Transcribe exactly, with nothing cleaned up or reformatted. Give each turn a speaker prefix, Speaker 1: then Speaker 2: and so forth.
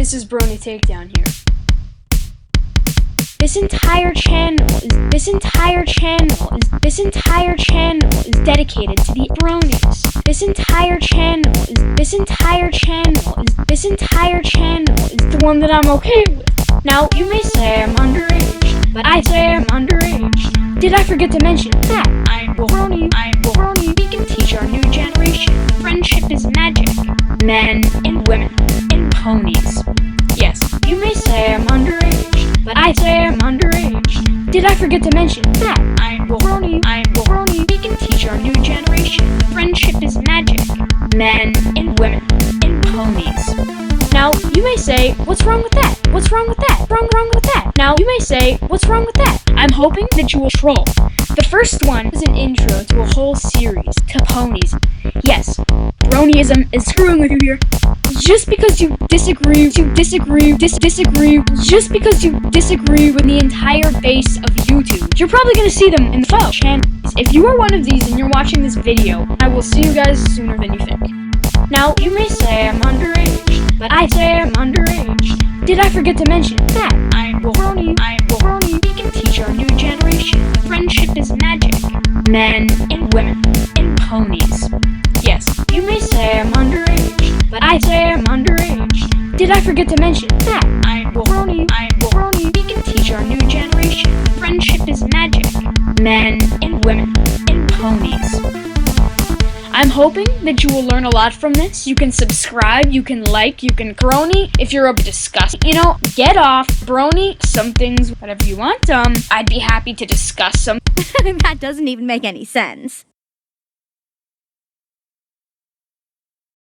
Speaker 1: This is Brony Takedown here. This entire channel is this entire channel is this entire channel is dedicated to the bronies. This entire channel is this entire channel is this entire channel is the one that I'm okay with. Now you may say I'm underage, but I say I'm underage. Did I forget to mention that I'm brony? I'm brony. We can teach our new generation. Friendship is magic. Men and women and ponies. Yes, you may say I'm underage, but I say I'm underage. Did I forget to mention that I'm brony? I'm brony. We can teach our new generation. Friendship is magic. Men and women and ponies. Now, you may say, what's wrong with that? What's wrong with that? Wrong, wrong with that? Now, you may say, what's wrong with that? I'm hoping that you will troll. The first one is an intro to a whole series to ponies. Yes, bronyism is screwing with you here. Just because you disagree, you disagree, dis disagree, just because you disagree with the entire base of YouTube, you're probably gonna see them in the photo channels. If you are one of these and you're watching this video, I will see you guys sooner than you think. Now, you may say I'm underage, but I say I'm underage. Did I forget to mention that I'm brony? I'm brony. We can teach our new generation. Friendship is magic. Men and women and ponies. Yes, you may say I'm underage, but I say I'm underage. Did I forget to mention that I'm brony? I'm brony. We can teach our new generation. Friendship is magic. Men and women and ponies. I'm hoping that you will learn a lot from this. You can subscribe, you can like, you can brony if you're up to discuss. You know, get off, brony, some things, whatever you want. Um, I'd be happy to discuss some.
Speaker 2: That doesn't even make any sense.